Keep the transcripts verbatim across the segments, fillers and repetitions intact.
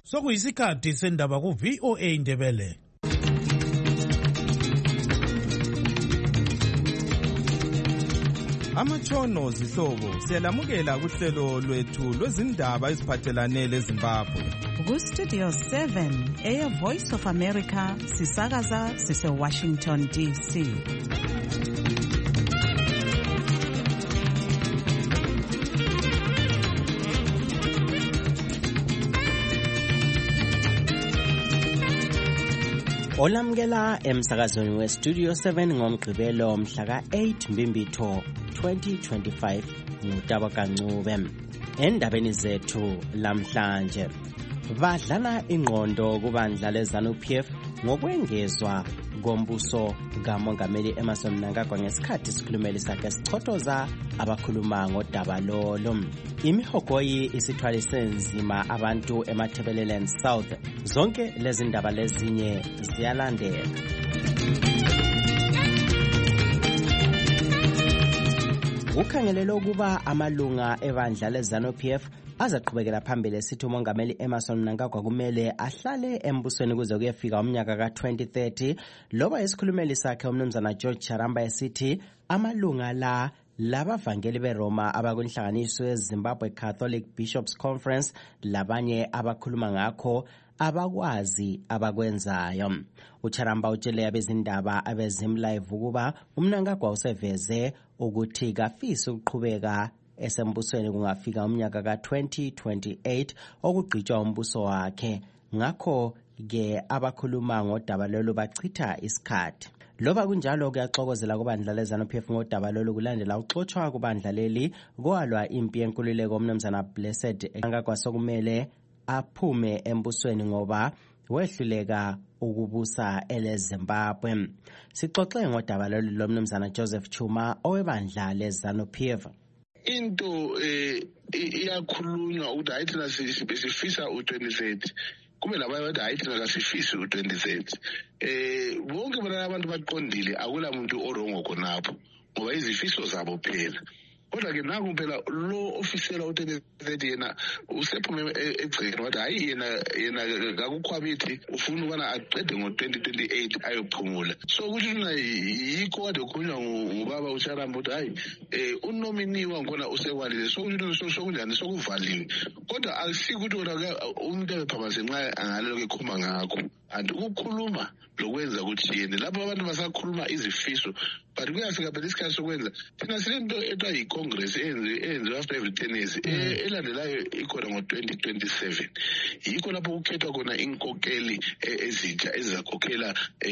Sokuyisikhathi sendaba ku V O A Ndebele. Amatshono zihlobo siyalamukela kuhlelo lwethu lwezindaba eziphathelane leZimbabwe. Ku Studio seven eya Voice of America sisakaza sise Washington D C. Olamukela emsakazweni we Studio seven ngomgqibelo mhla ka eight Mbimbitho twenty twenty-five ngutaba kancube. Endabeni zethu lamhlanje badlala ingqondo kubandla leZANU-P F ngokwengezwa kombuso kaMongameli Emmerson Mnangagwa ngesikhathi sikhulumeli sakhe sichothoza abakhuluma ngodaba lolo. Imihogoyi isithwalise nzima abantu eMatabeleland South. Zonke lezi ndaba lezinye ziyalandela. Ukhangelelo ukuba amalunga ebandla leZANU-P F azaqhubekela phambili esithi uMongameli Emmerson Mnangagwa kumele ahlale embusweni kuze kuyefika umnyaka ka twenty thirty. Loba isikhulumeli sakhe umnumzana George Charamba esithi amalunga la labavangeli beRoma abakunhlanganiso yeZimbabwe Catholic Bishops Conference labanye abakhuluma ngakho abakwazi abakwenzayo. uCharamba utshele abezindaba abezimlive ukuba uMnangagwa useveze ukuthi kafisi ukuqhubeka esembusweni kungafika umnyaka ka twenty twenty-eight okugqitshwa umbuso wakhe. Ngakho ke abakhuluma ngodaba lolu bachitha isikhathi. Loba kunjalo kuyaxokozela kubandla leZANU-P F ngodaba lolu kulandela uxotshwa kubandla leli kwalwa impi yenkululeko umnumzana Blessed Mnangagwa sokumele aphume embusweni ngoba wehluleka ukubusa eleZimbabwe. Sixoxe ngodaba lolu lomnumzana Joseph Chuma owebandla leZANU-P F. Into eh iyakhulunywa ukuthi hayi thina sifisa u twenty thirty kube labanye bathi hayi thina kasifisi u twenty thirty. Eh bonke bona abantu baqondile akula muntu orongo khonapho ngoba izifiso zabo phela. Kodwa ke nangu phela lo official u twenty thirty yena usephume egcekeni wathi hayi yena yena kakukhwabithi ufuna ukubana aqede ngo twenty twenty-eight ayophumula. So kuthi mina yikho kade kukhulunywa ngubaba uCharamba ukuthi hayi eh unominiwa ngona usekwalile so kuthi sokunjani sokuvaliwe. Kodwa akusiko ukuthi wona umuntu ebephamase nxa angalelo kekhuluma ngakho. And ukukhuluma lokwenza ukuthi yena lapho abantu basakhuluma izifiso but kuyafika phela isikhathi sokwenza thina silento etwa yiCongress enziwe after every ten years elandelayo ikhona ngo twenty twenty-seven. Yikho lapho kukhethwa khona inkokeli ezintsha ezizakhokhela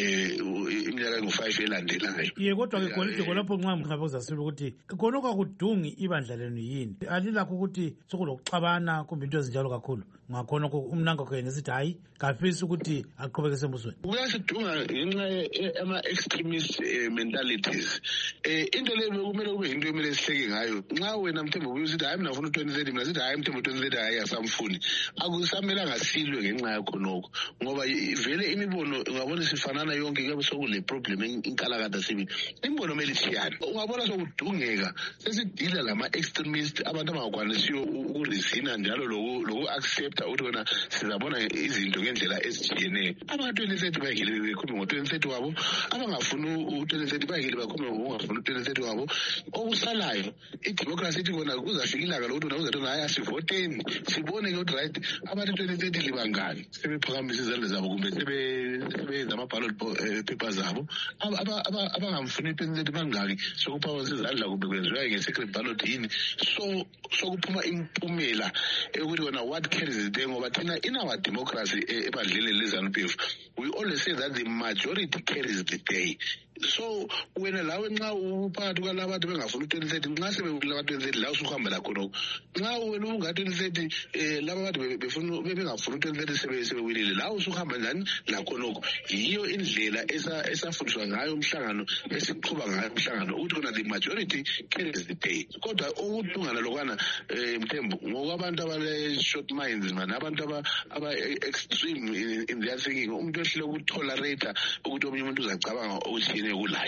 iminyaka engu-five elandelayo. Ye kodwa ke khona lapho nxa ngabe uzasibela ukuthi khona kwakudungi ibandla lenu yini alilakho ukuthi sokulokuxabana kumbe into ezinjalo kakhulu ngakhona uMnangagwa yena sithi hayi kafisi ukuthi aqhubeke sembusweni. Kuyasidunga ngenxa ama-extremist mentalities. Into leyo kumele kube yinto emele sihleke ngayo. Nxa wena Mthembu usithi hayi mina ngifuna twenty thirty mina sithi hayi Mthembu twenty thirty hayi asamfuni. Akusamelanga silwe ngenxa yakho nokho ngoba vele imibono ungabona sifanana yonke kuyabe sokule problem inkalakatha sibili. Imibono mele ishiyane. Ungabona sokudungeka sesidila lama extremist abantu abangakwanisiyo ukuresina njalo loku accept ukuthi wena sizabona izinto ngendlela ezitshiyeneyo. Aba twenty thirty bayekile bekhuluma ngo twenty thirty wabo abangafuna u twenty thirty bayekile bakhuluma ngokungafuna u twenty thirty wabo. Okusalayo idemocracy ithi kona kuzafika ilanga lokuthi wena uzathi hayi asivoteni sibone ukuthi right abantu twenty thirty libangani sebephakamisa izandla zabo kumbe sebenza ama-ballot papers zabo abangamfuni twenty thirty bangaki sokuphakamisa izandla kumbe kwenziwa nge-secret ballot yini so sokuphuma impumela ukuthi wena what carries the day ngoba thina in our democracy ebandleni leZANU-P F we always say that the majority carries the day. So wena lawe nxa uphakathi kwalabo abantu bengafuna twenty thirty nxa sebekula twenty thirty la usuhamba la khona nxa wena unga twenty thirty eh laba abantu befuna bengafuna twenty thirty sebewilile la usuhamba njani la khona yiyo indlela esa esafundiswa ngayo umhlangano esiqhuba ngayo umhlangano ukuthi kona the majority carries the day. Kodwa ukudungana lokwana eh Mthembu ngokwabantu abale short minds man abantu aba aba extreme in their thinking umuntu ehlele ukutolerate ukuthi omunye umuntu uzacabanga ukuthi yini ekulayo.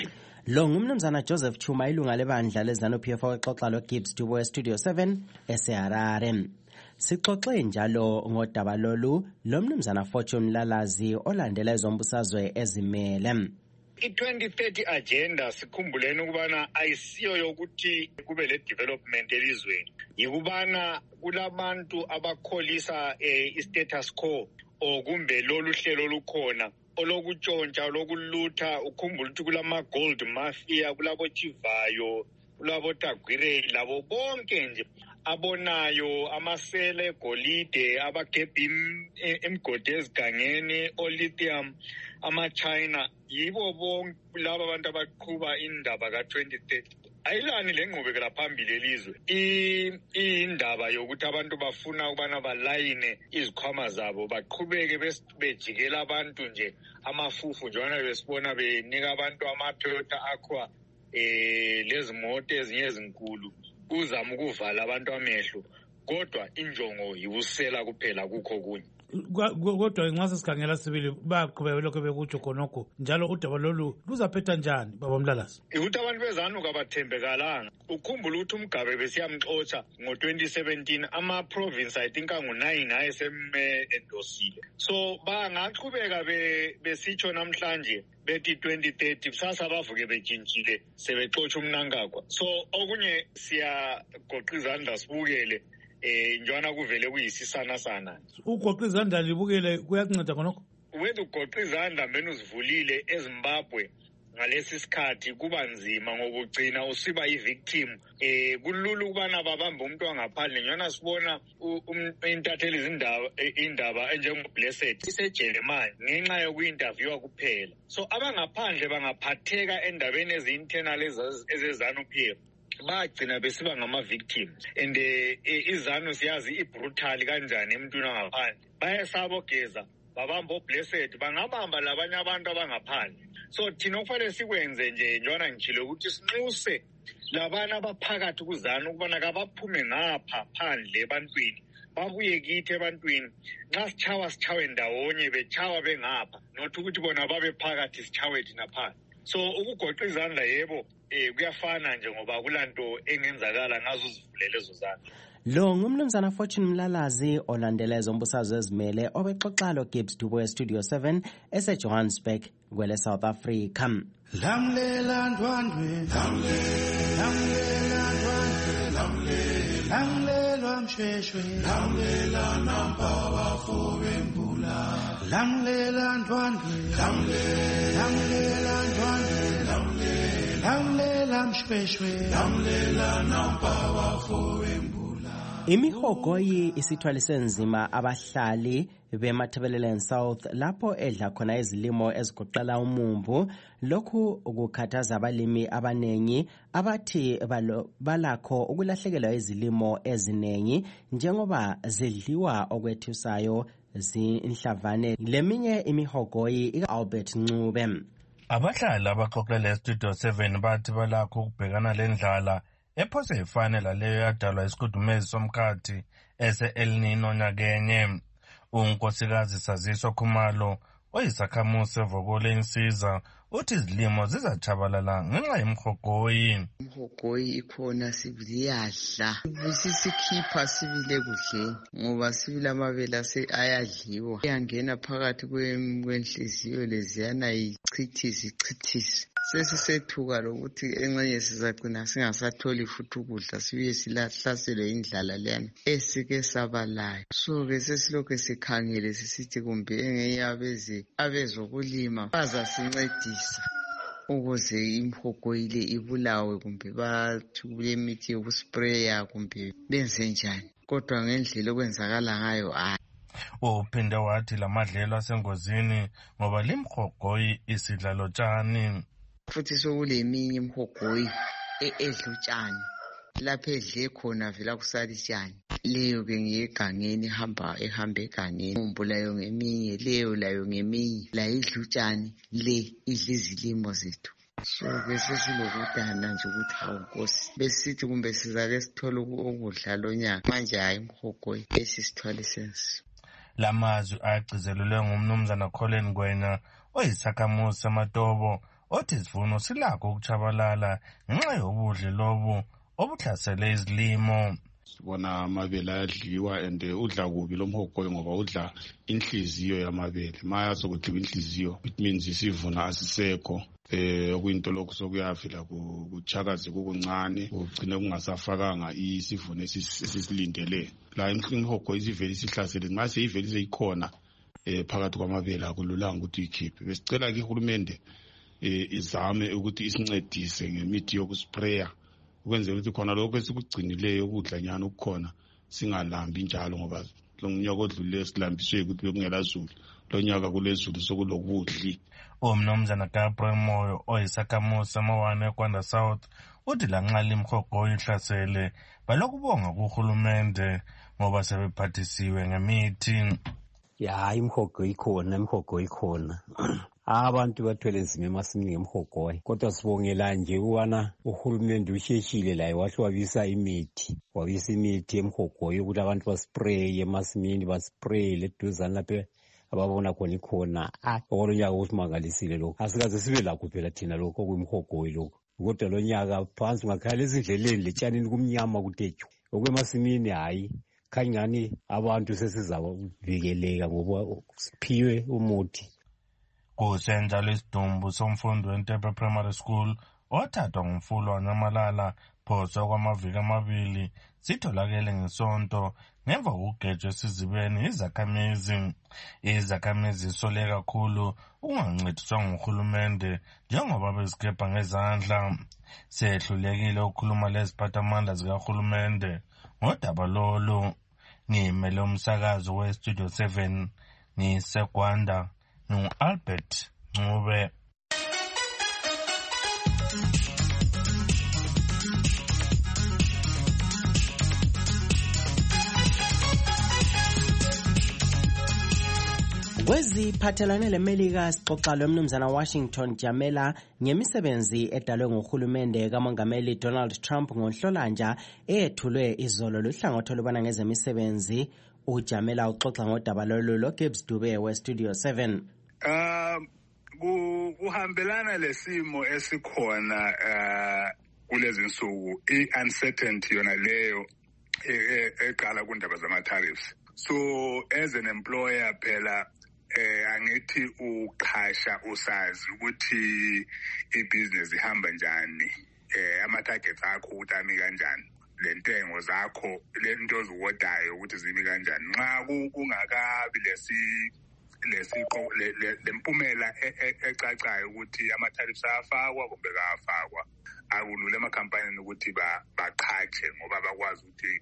Lo ngumnumzana Joseph Chuma ilunga lebandla leZANU P F oxoxa lo Gibbs Dubo eStudio seven eseHarare. Sixoxe njalo ngodaba lolu lo mnumzana Fortune Lalazi olandela ezombusazwe ezimele. I-twenty thirty agenda sikhumbuleni ukubana ayisiyo yokuthi kube le development elizweni, yikubana kulabantu abakholisa eh, i-status quo o kumbe lolu hlelo lukhona olokutshontsha olokulutha. Ukhumbula ukuthi kulama gold mafia, kulabo Chivayo, kulabo Tagwire, labo bonke nje abonayo amasele golide abagebhi emgodi ezigangeni olithium ama-China, yibo bonke laba abantu abaqhuba indaba ka-twenty thirty. Ayilani le nqubekela phambili elizwe indaba yokuthi abantu bafuna ukubana balayine izikhwama zabo baqhubeke bejikela abantu nje amafufu njengana besibona benika abantu amaToyota Aqua eh lezi moto ezinye ezinkulu uzama ukuvala abantu amehlo, kodwa injongo yibusela kuphela kukho kunye. Kodwa nxa sesikhangela sibili baqhubeka lokho bekutsho khonokho njalo udaba lolu luzaphetha njani baba Mlalazi? Ukuthi abantu bezanu kabathembekalanga. Ukhumbula ukuthi uMgabe besiyamxotsha ngo-twenty seventeen ama-province I think angu-nine ayeseme endosile. So bangaqhubeka besitsho namhlanje bethi twenty thirty kusasa bavuke bejintshile sebexotsha umnankagwa. So okunye siyagoqa izandla sibukele eh njwana kuvele kuyisisana sana. Ugoqa izandla libukele kuyanceda khonokho? Wethu ugoqa izandla mbeni uzivulile eZimbabwe ngalesi sikhathi kuba nzima ngokugcina usiba i-victim. Eh kulula ukubana babambe umuntu wangaphandle njana sibona intatheli izindaba indaba enjengoBlessed isejele manje ngenxa yokuinterviewa kuphela. So abangaphandle bangaphatheka endabeni ezi-internal ezeZANU P F bagcina besiba ngama-victims and iZANU siyazi i-brutal kanjani emntwini wangaphandle. Bayesabogeza babamba oBlessed bangabamba labanye abantu abangaphandle. So thina kufanele sikwenze nje njwana ngitshilo ukuthi sinxuse labana abaphakathi kuZANU ukubana kabaphume ngapha phandle ebantwini babuye kithi ebantwini. Nxa sichawa sichawe ndawonye bechawa bengapha nothi ukuthi bona babe phakathi sichawe thina phandle. So ukugoqa izandla yebo eh kuyafana nje ngoba kulanto engenzakala ngazo uzivulele lezo zandla. Lo ngumnumzana Fortune Mlalazi olandela ezombusazwe ezimele obexoxa lo Gibbs Dubo eStudio seven eseJohannesburg kwele South Africa. Lamlela ndwandwe lamlela ndwandwe lamlela lamlela mshweshwe lamlela nampa bafobe mbula lamlela ndwandwe lamlela ndwandwe lamlela mshweshwe lamlela nampa bafobe mbula. Imihogoyi isithwalise nzima abahlali beMatabeleland South lapho edla khona izilimo ezigoqela umumbu. Lokhu ukukhathaza abalimi abanengi abathi balakho ukulahlekelwa izilimo ezinengi njengoba zidliwa okwethusayo zinhlavane. Leminye imihogoyi iAlbert Ncube. Abahlali abaxoxele eStudio seven bathi balakho ukubhekana lendlala ephose ifane laleyo yadalwa isikhudumezi somkhathi ese-El Nino nyakenye. Unkosikazi Saziso Khumalo oyisakhamuzi evokole insiza uthi izilimo zizatshabalala ngenxa yemhogoyi. Imhogoyi ikhona sibili yadla sisikhipha sibile kudleni ngoba sibile amabela ayadliwa iyangena phakathi kwenhliziyo leziyana ichithisi ichithisi. Sesisethuka lokuthi enxenye sizagcina singasatholi futhi ukudla sibuye silahlaselwe indlala leyana esike sabalayo. So ke sesilokho sikhangele sisithi kumbe engeyabeze abezokulima bazasincedisa ukuze imhogoyi ile ibulawe kumbe bathule imithi yokuspraya kumbe benze njani, kodwa ngendlela okwenzakala ngayo hayi. Uphinde wathi lamadlelo asengozini ngoba limhogoyi isidla lotshani. Futhi sokuleminye imhogoyi edla utshani lapho edle khona vela kusala itshani. Leyo ke ngiyegangeni ihamba ehamba egangeni. Umbulayo ngeminye leyo layo ngeminye la idla utshani le idla izilimo zethu. So bese silokudana nje ukuthi hawu Nkosi besithi kumbe sizake sithola ukudla lonyaka manje hayi imhogoyi esisithwale sensi. Lamazwi agcizelelwe ngumnumzana Colin Gwenya oyisakhamuzi seMatobo othi isivuno silakho ukutshabalala ngenxa yobudle lobu obuhlasele izilimo. Sibona amabele ayadliwa and udla kubi lo mhogoyi ngoba udla inhliziyo yamabele. Maya sokudliwa inhliziyo, it means isivuno asisekho. Eh okuyinto lokho sokuyavela kuchakaze kukuncane ugcine kungasafakanga isivuno esisilindele. La imhogoyi isivele isihlasele mase ivele seyikhona eh phakathi kwamabele akululanga ukuthi ikhiphe. Besicela ke uhulumende eh izame ukuthi isincedise ngemithi yokuspraya ukwenzela ukuthi khona lokho esikugcinileyo ukudla nyana ukukhona singalambi njalo ngoba lo mnyaka odlule silambiswe ukuthi bekungela zulu lo nyaka kulezulu sokulokudli. Umnumzana Gabriel Moyo oyisakhamuzi amawane eKwanda South uthi lanxa limhogoyi ihlasele balokubonga kuhulumende ngoba sebephathisiwe ngemithi. Ya imhogoyi ikhona imhogoyi ikhona. Abantu bathwele nzima emasimini ngemhogoyi kodwa sibongela nje ukubana uhulumende usheshile laye wahle wabisa imithi wabisa imithi emhogoyi ukuthi abantu baspray emasimini baspray leduzane lapha ababona khona ikhona. Ah okolo nyaka usimangalisile lokho asikaze sibe lakho phela thina lokho kwimhogoyi lokho kodwa lo nyaka phansi ungakhala ezindleleni letshanini kumnyama kutethu okwemasimini hayi khanyani abantu sesizavikeleka ngoba siphiwe umuthi. Kusenjalo isidumbu somfundo weNtebe Primary School othathwa ngumfulo waNyamalala phoso kwamaviki amabili sitholakele ngesonto ngemva kokugejwa esizibeni izakhamizi. Izakhamizi isole kakhulu ungancediswa nguhulumende njengoba bezikepha ngezandla. Sehlulekile ukukhuluma leziphathamandla zikahulumende ngodaba lolu. Ngimele umsakazo weStudio seven ngiseGwanda ngu-Albert Ncube. Kweziphathelane leMelika sixoxa lomnumzana Washington Jamela ngemisebenzi edalwe nguhulumende kamongameli Donald Trump ngoNhlolanja eyethulwe izolo luhlangothi olubona ngezemisebenzi. uJamela uxoxa ngodaba lolu loGibbs Dube weStudio seven. Uh kuhambelana lesimo esikhona uh kulezi nsuku i-uncertainty yona leyo eqala kundaba zama-tariffs. So as an employer phela eh angithi uqhasha usazi ukuthi ibusiness ihamba njani, eh ama targets akho ukuthi ami kanjani, lentengo zakho lento oziwodayo ukuthi zimi kanjani. Nxa kungakabi lesi lesiqo lempumela ecacayo ukuthi ama tariffs afakwa kumbe kafakwa, akulule emakhampanini ukuthi baqhatshe ngoba bakwazi ukuthi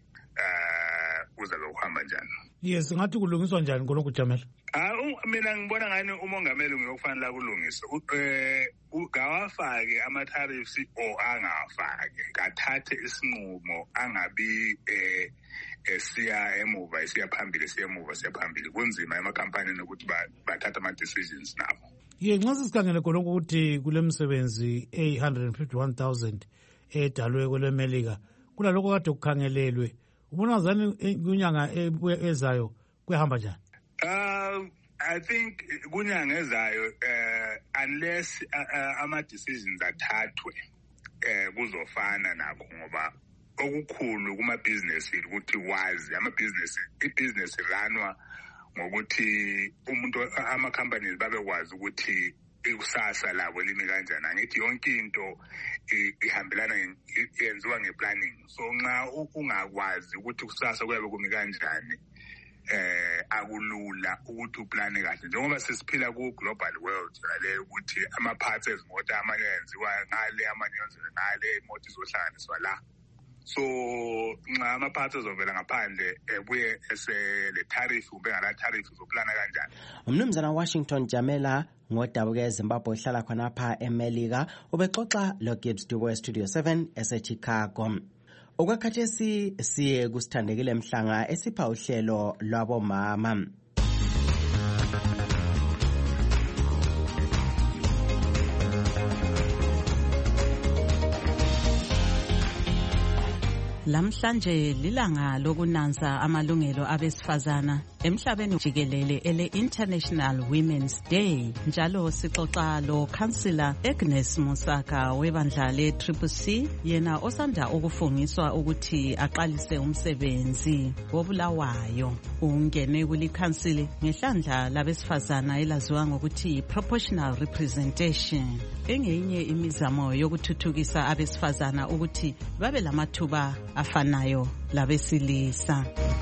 eh kuzabe kuhamba njani. Yes, ngathi kulungiswa njani khona kujamela? Ah mina ngibona ngani umongameli ngiyokufanele kulungisa eh ugawafake ama tariffs o angafake, kathathe isinqumo, angabi eh esiya emuva esiya phambili esiya emuva esiya phambili. Kunzima emakhampanini ukuthi bathatha ama decisions nabo. Ye nxa sikhangele khona ukuthi kule misebenzi eight hundred fifty-one thousand edalwe kweleMelika kulaloko kade kukhangelelwe, ubona zani kunyanga ezayo kuyahamba njani? Uh, I think kunyanga ezayo uh, unless uh, ama decisions athathwe eh uh, kuzofana nakho, ngoba okukhulu kuma business ukuthi wazi ama business i business ranwa ngokuthi umuntu ama companies babe kwazi ukuthi ikusasa labo limi kanjani. Angithi yonke into ihambelana yenziwa ngeplanning. So nxa ungakwazi ukuthi kusasa kuyabe kumi kanjani eh akulula ukuthi uplane kahle, njengoba sesiphila ku global world ngale ukuthi ama parts ezimoto amanye enziwa ngale amanye enziwa ngale, imoto izohlanganiswa la. So nxa ama parts ezovela ngaphandle ebuye ese le tariff ube ngala tariff uzoplana kanjani. Umnumzana Washington Jamela ngodaba ke eZimbabwe ohlala khonapha eMelika ubexoxa lo Gibbs Dube weStudio seven eseChicago. Okwakhathesi siye kusithandekile Mhlanga esipha uhlelo lwabomama. Lamhlanje lilanga lokunanza amalungelo abesifazana emhlabeni jikelele ele International Women's Day. Njalo sixoxa lo Councillor Agnes Musaka webandla le Triple C, yena osanda ukufungiswa ukuthi aqalise umsebenzi wobulawayo. Ungene kuli council ngehlandla labesifazana elaziwa ngokuthi proportional representation, engenye imizamo yokuthuthukisa abesifazana ukuthi babe lamathuba afanayo labesilisa.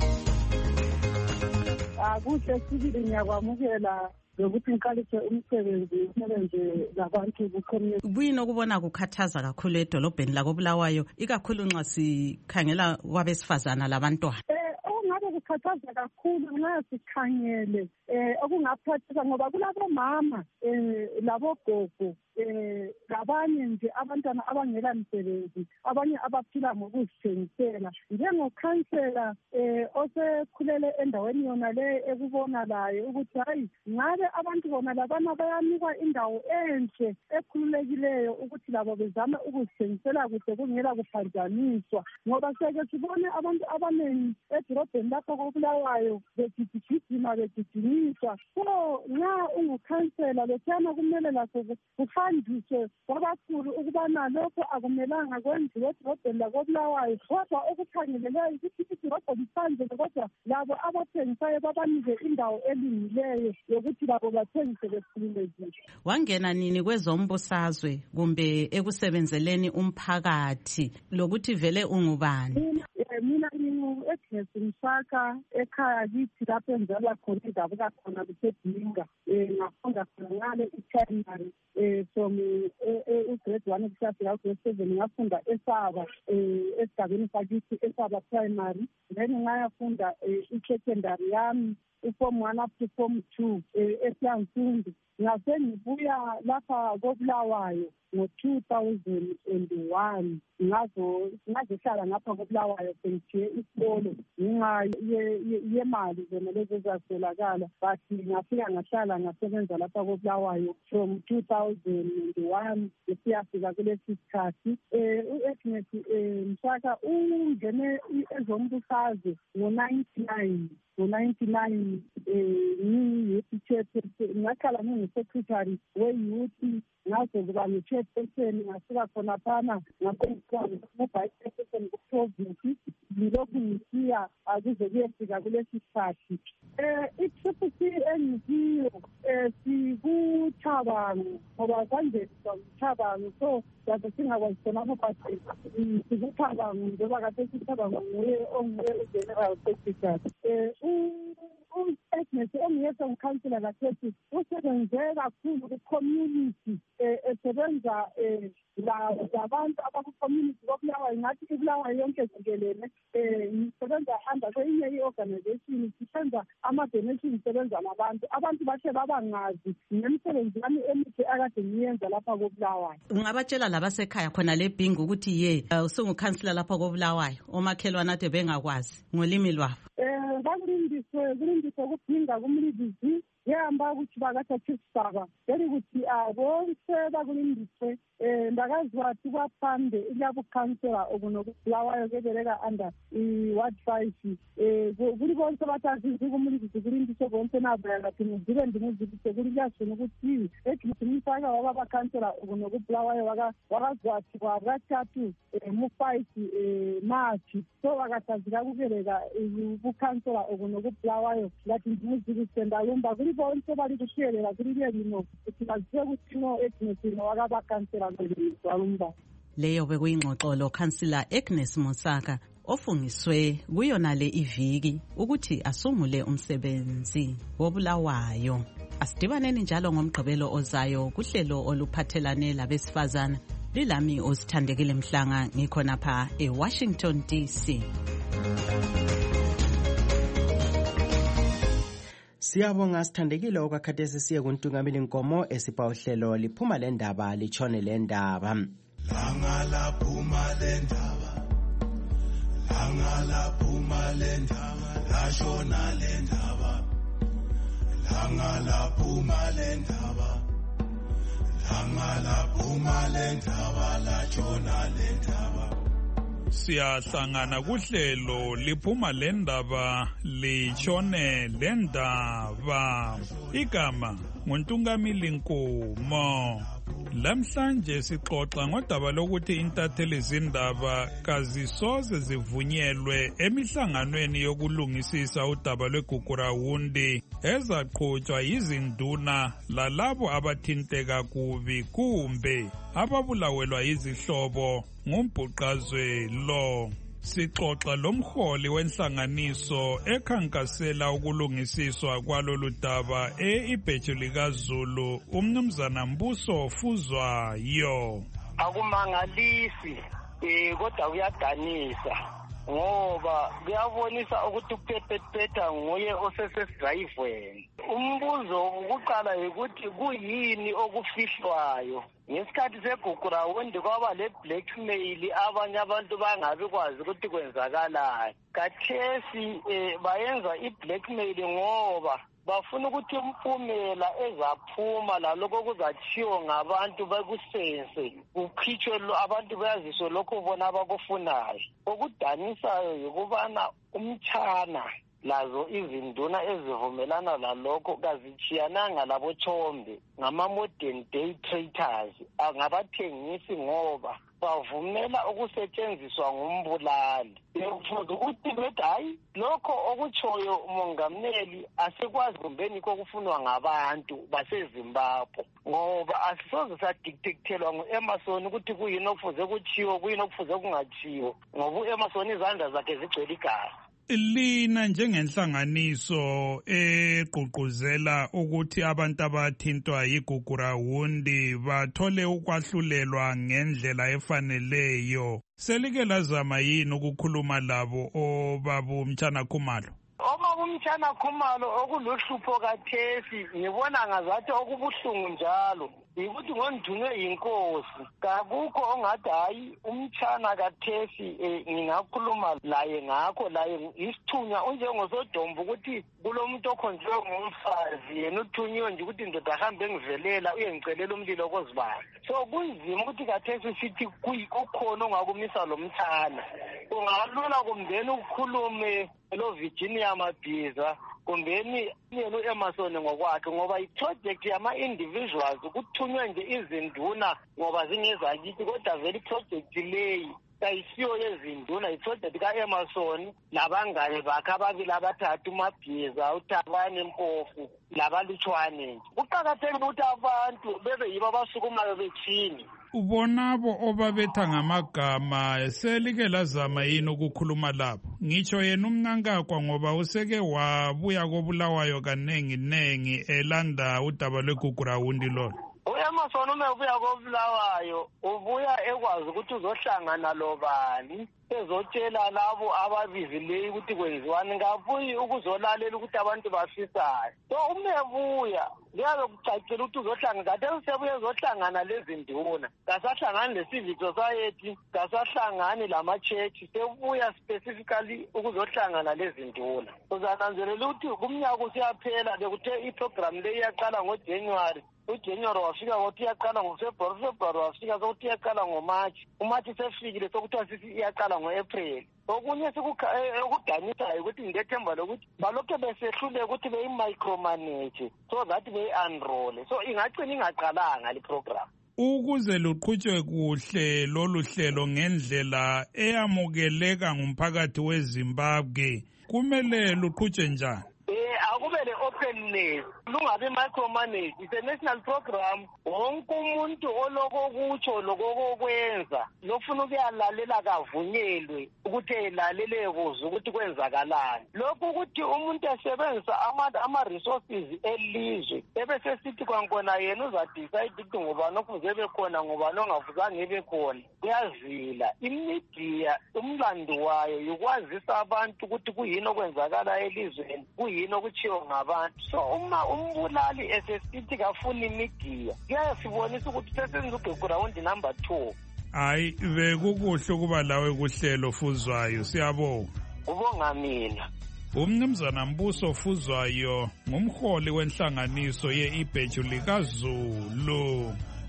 Akuhle sibili ngiyakwamukela lokuthi ngiqalise umsebenzi umsebenzi labantu kukhona. Kuyini okubona kukhathaza kakhulu edolobheni lakobulawayo, ikakhulu nxa sikhangela kwabesifazana labantwana? Okungabe kukhathaza kakhulu nxa sikhangele eh okungaphathisa ngoba kulabomama eh labogogo eh labanye nje abantwana abangela msebenzi, abanye abaphila ngokuzithengisela. Njengokhansela eh osekhulele endaweni yona le ekubona laye ukuthi hayi ngabe abantu bona labana bayanikwa indawo enhle ekhululekileyo ukuthi labo bezama ukuzithengisela kuhle kungela kuphanjaniswa, ngoba seke sibone abantu abanengi edorobheni lapho kobulawayo begijigijima begijinyiswa. So nxa ungukhansela lesiyana kumele laso kufundiswe kwabakhulu ukubana lokho akumelanga kwenziwe edorobheni lakobulawayo, kodwa okukhangeleleyo ukuthi idorobho lisanzele, kodwa labo abathengisayo babanike indawo elungileyo yokuthi labo bathengise bekhululekile. Wangena nini kwezombusazwe kumbe ekusebenzeleni umphakathi lokuthi vele ungubani? Mina ngingu-Agnes Musaka, ekhaya kithi lapho enzelwa khona indabuka khona kuseDinga. Ngafunda khona ngale i-primary from u-grade one kusafika u-grade seven ngafunda eSaba esigabeni sakithi eSaba primary. Then ngayafunda i-secondary yami u-form one up to form two eSiyansundu. Ngase ngibuya lapha kobulawayo ngo-two thousand one ngazo ngazohlala ngapha kobulawayo sengithiye isikolo ngenxa yemali zona lezo ezaswelakala, but ngafika ngahlala ngasebenza lapha kobulawayo from two thousand one siyafika kulesi sikhathi. U-Agnes Musaka ungene ezombusazwe ngo-ninety-nine ngo-ninety-nine ngi-youth chairperson, ngaqala ngingu-secretary we-youth, ngaze kuba ngu-chairperson, ngasuka khona phana ngasengiba ngu-vice chairperson ku-province. Ngilokhu ngisiya akuze kuyefika kulesi sikhathi. Um i-Triple C engikiyo um sikuthabango ngoba kanje sikuthabango, so yaze singakwazi khonapho but sikuthabango njengoba kade sithabango nguye onguye u-general secretary. Um u-Agnes ongiyesa ngikhansela kathethi usebenze kakhulu ku-community, esebenza labantu abaku-community kobulawayo, ngathi ibulawayo yonke jikelele. Ngisebenza under kwenye i-organization, sisenza ama-donation, sisebenza labantu. Abantu bathe babangazi nemisebenzi yami emihle akade ngiyenza lapha kobulawayo. Ungabatshela labasekhaya khona le Bhinga ukuthi ye usungukhansela lapha kobulawayo, omakhelwane ade bengakwazi ngolimi lwabo? Um bakulindiswe kulindiswe kuBhinga kumlidisi yehamba ukuthi bakathatha isibaba beli ukuthi bonke bakulindiswe. Um ndakazi wathi kwaphande ilabukhansela okunokubulawayo kebeleka under i-ward five. Um kuli bonke bathazizi kumlidisi kulindiswe bonke nabaya ngathi ngizibe ndimuzibise kuli kuyasona ukuthi Agnes Musaka wababakhansela okunokubulawayo wakazi wathi kwakathathu mu-five March. So wakatazika kukeleka ubukhansela okunokubulawayo ngathi ndimuzibise ndalumba kuli bonke bali kushiyelela kuli lelino ukuthi baziwe ukuthi no Agnes wakabakhansela kwalumba. Leyo bekuyingxoxo lo Councillor Agnes Musaka ofungiswe kuyona le iviki ukuthi asungule umsebenzi wobulawayo. Asidibaneni njalo ngomgqibelo ozayo kuhlelo oluphathelane labesifazana. Lilami Ozithandekile Mhlanga, ngikhona pha eWashington D C. Siyabonga Sithandekile okwakhathesi siye kuntungameli Nkomo esipha uhlelo liphuma le ndaba litshone le ndaba. Langa laphuma le ndaba, langa laphuma le ndaba, lashona le ndaba, langa laphuma le ndaba, langa laphuma le ndaba, lashona le ndaba. Siyahlangana kuhlelo liphuma lendaba litshone lendaba. Igama nguNtungamili Nkomo. Lamhlanje sixoxa ngodaba lokuthi intatheli zindaba kazisoze zivunyelwe emihlanganweni yokulungisisa udaba lweGugurawundi ezaqhutshwa yizinduna lalabo abathinteka kubi kumbe ababulawelwa yizihlobo ngumbhuqazwe lo. Sixoxa lomholi wenhlanganiso ekhankasela ukulungisiswa kwalolu daba e-ibheju likaZulu umnumzana Mbuso Fuzwayo. Akumangalisi eh kodwa kuyadanisa ngoba kuyabonisa ukuthi uPhephetha nguye osesesdrayivweni. Umbuzo ukuqala ukuthi kuyini okufihlwayo ngesikhathi seGugurawundi kwaba le blackmail abanye abantu bangabi kwazi ukuthi kwenzakalayo. Kathesi eh, bayenza i-blackmail ngoba bafuna ukuthi impumela ezaphuma laloko kuzatshiwo ngabantu bekusense kukhitshwe abantu bayaziswe lokho bona abakufunayo. Okudanisayo yikubana umtshana lazo izinduna ezivumelana lalokho kazichiyananga labochombe ngama-modern day traitors ngabathengisi ngoba bavumela ukusetshenziswa ngumbulali. Bekufuza ukuthi bethi hayi lokho okutshoyo umongameli asikwazi kumbeni kokufunwa ngabantu baseZimbabwe ngoba asisoze sadictateelwa ngu-Emerson ukuthi kuyini okufuze kutshiwo kuyini okufuze kungatshiwo ngoba u-Emerson izandla zakhe zigcwele igazi. Lina njengenhlanganiso eqhuquzela ukuthi abantu abathintwa yiGugurawundi bathole ukwahlulelwa ngendlela efaneleyo, selike lazama yini ukukhuluma labo obabu Mtshana Khumalo? Obabu Mtshana Khumalo okuluhlupho kathesi ngibona ngazathi okubuhlungu njalo yikuthi ngondunwe yinkosi kakukho ongathi hayi umtshana kathesi eh, ngingakhuluma laye ngakho laye isithunywa unjengosodombo ukuthi kulomuntu okhonjiwe ngumfazi yena uthunyiwe nje ukuthi indoda ahambe engivelela uyengicelela umlilo kozibani. So kunzima ukuthi kathesi sithi kukhona ongakumisa lo mtshana. Kungalula kumbeni ukukhulume lo Virginia Mabhiza kumbeni yena uEmerson ngokwakhe ngoba iproject yama-individuals kuthunywe nje izinduna ngoba zingezakithi kodwa vele iproject leyi kayisiyo yezinduna iproject ka-Emerson labangane bakhe ababili abathathu uMabhiza uThabane Mpofu labalutshwane nje. Kuqakathekile ukuthi abantu bebe yibo abasukumayo bethini. Ubonabo obabetha ngamagama selike lazama yini ukukhuluma lapho? Ngitsho yena uMnankagwa ngoba useke wabuya koBulawayo kanengi nengi elanda udaba lweGugurawundi lolo. uEmerson uma ubuya koBulawayo ubuya ekwazi ukuthi uzohlangana lobani ezotshela labo ababizileyo ukuthi kwenziwani ngabuyi ukuzolalela ukuthi abantu bafisayo. So uma ebuya kuyabe kucacile ukuthi uzohlangana kade usebuye ezohlangana lezinduna kasahlangani le-civic society kasahlangani lama-church sebuya specifically ukuzohlangana lezinduna. Uzananzelela ukuthi kumnyaka usiyaphela bekuthe iprogram leyi iyaqala ngoJanuary uJanuary wafika ngokuthi iyaqala ngoFebruary, uFebruary wafika sokuthi iyaqala ngoMarch, uMarch sefikile sokuthiwa sithi iyaqala ngo-April. Okunye sekudanisa ukuthi ngethemba lokuthi balokho besehluleka ukuthi beyi-micromanage so that beyi-unroll, so ingagcina ingaqalanga le program. Ukuze luqhutshwe kuhle lolu hlelo ngendlela eyamukeleka ngumphakathi weZimbabwe kumele luqhutshwe njani? Akube le-openness lungabi micromanage. It's a national program. Wonke umuntu oloko kutsho lokokwenza lofuna ukuyalalela kavunyelwe ukuthi elalele kuze ukuthi kwenzakalani. Lokhu ukuthi umuntu esebenzisa ama-resources elizwe ebese sithi kwankona yena uzadecide ukuthi ngobani okufuze bekhona ngobani ongafuzanga ebe khona kuyazila. Imidiya umlando wayo yokwazisa abantu ukuthi kuyini okwenzakala elizweni kuyini okutshiwo ngabantu. So uma umbulali esesithi kafuni imidiya kuyaye sibonisa ukuthi sesenza uGugurawundi number two. Hayi bekukuhle ukuba lawe kuhlelo Fuzwayo, siyabonga. Ubonga mina. Umnumzana Mbuso Fuzwayo ngumholi wenhlanganiso ye-ibheju likaZulu.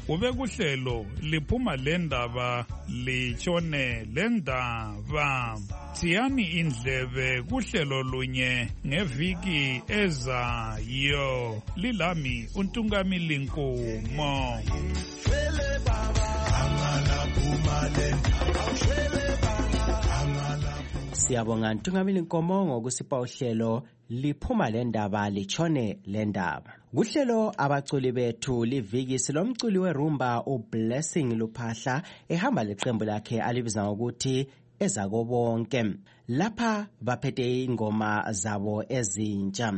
ubekuhlelo liphuma le ndaba litshone le ndaba. Siyani indlebe kuhlelo lunye ngeviki ezayo. Lilami uNtungamili Nkomo. Siyabonga Ntungamili Nkomo ngokusipha uhlelo liphuma le ndaba litshone le ndaba. Kuhlelo abaculi bethu liviki silomculi werumba uBlessing Luphahla ehamba leqembu lakhe alibiza ngokuthi ezako bonke. Lapha baphethe ingoma zabo ezintsha.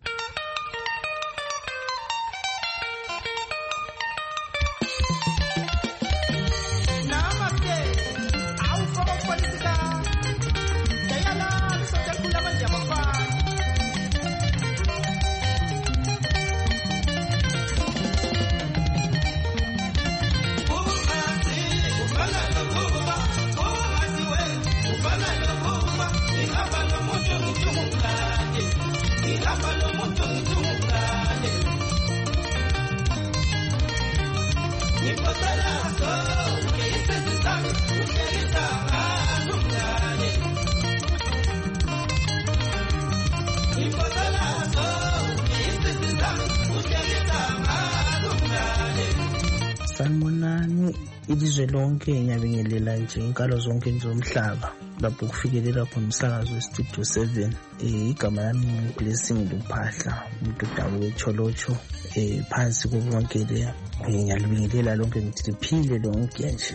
Sanibonani ilizwe lonke ngiyabingelela nje inkalo zonke zomhlaba lapho kufikelela khona umsakazo westudio seven. Eh igama lami ngiBlessing Luphahla umuntu dawo weCholocho eh phansi konke le ngiyalibingelela lonke ngithi liphile lonke nje.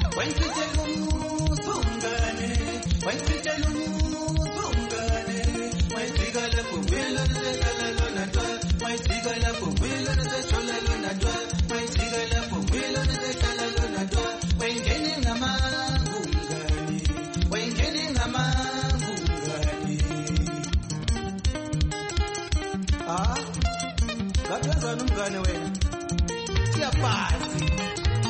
Umngane wena siyabazi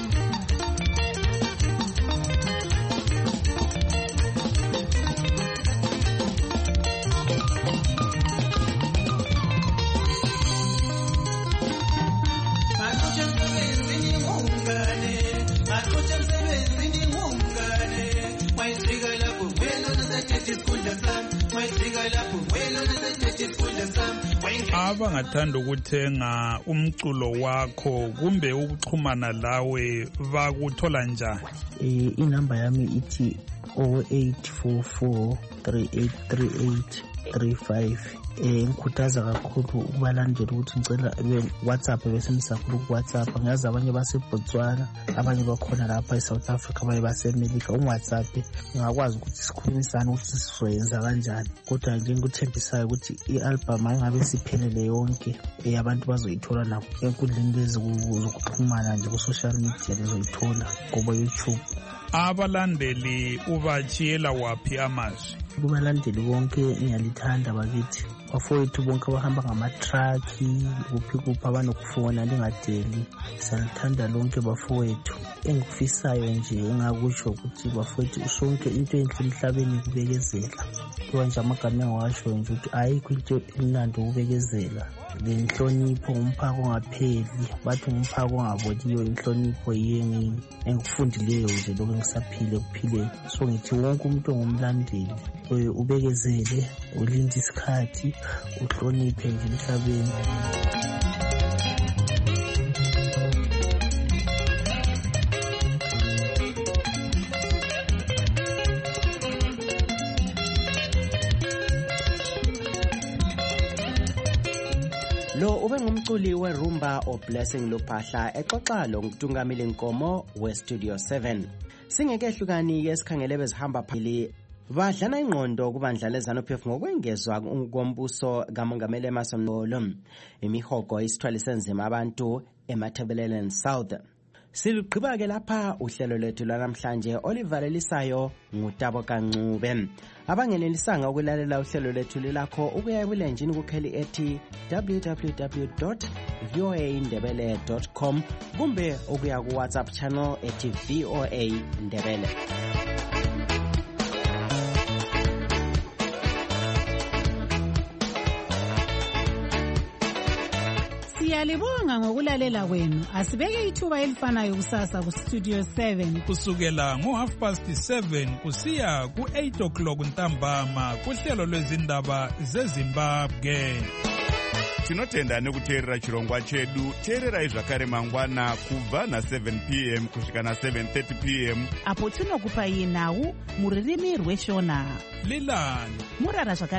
Atoche msebenzini umngane Atoche msebenzini umngane Mayifika lapho wena unathethe isikunda sami Mayifika lapho wena unathethe isikunda sami Abangathanda ukuthenga umculo wakho kumbe ukuxhumana lawe bakuthola njani? Eh inamba yami ithi zero eight four four three eight three eight three five. Eh ngikhuthaza kakhulu ukubalandela ukuthi ngicela WhatsApp bese ngisakhulu ku WhatsApp. Ngiyazi abanye baseBotswana, abanye bakhona lapha eSouth Africa, abanye baseMelika. UWhatsApp ngakwazi ukuthi sikhulumisane ukuthi sizoyenza kanjani. Kodwa nje ngikuthembisayo ukuthi ialbum angabe siphelele yonke eh abantu bazoyithola nabo enkundleni lezi zokuxhumana nje ku social media lezoyithola ngoba YouTube. Abalandeli ubachiyela waphi amazwi? Kubalandeli bonke ngiyalithanda bakithi. Bafowethu bonke abahamba ngamatraki kuphi kuphi abanokufona lingadeli. Salithanda lonke bafowethu. Engikufisayo nje engakusho ukuthi bafowethu sonke into enhle emhlabeni kubekezela. Kuba nje amagama engiwasho nje ukuthi ayikho into emnandi ukubekezela. Le nhlonipho umphako ongapheli, bathi umphako ongaboliyo inhlonipho yini engikufundileyo nje lokho ngisaphile kuphile. So ngithi wonke umuntu ongumlandeli ubekezele, ulinde isikhathi, uhloniphe nje emhlabeni. Lo ube ngumculi werumba uBlessing Luphahla exoxa lo Ntungamili Nkomo weStudio seven. Singekehlukani ke sikhangele bezihamba phambili badlana ingqondo kubandla lezanu P F ngokwengezwa kombuso kaMongameli Emmerson Mnangagwa. Imihogo isithwalise nzima abantu eMatabeleland South. Siligqiba ke lapha uhlelo lwethu lwanamhlanje olivalelisayo ngutabo kaNcube. Abangenelisanga ukulalela uhlelo lwethu lilakho ukuya ebulenjini kukheli ethi w w w dot v o a ndebele dot com kumbe ukuya ku WhatsApp channel ethi V O A Ndebele. Siyalibonga ngokulalela kwenu. Asibeke ithuba elifanayo kusasa ku-Studio seven. Kusukela ngo-half past seven kusiya ku-eight o'clock ntambama kuhlelo lwezindaba zeZimbabwe. Tinotenda nekuteerera chirongwa chedu. Teererai zvakare mangwana kubva na-seven p m kusvika na-seven thirty p m apo tinokupai nhau muririmi rweshona. Lilani murara zvakare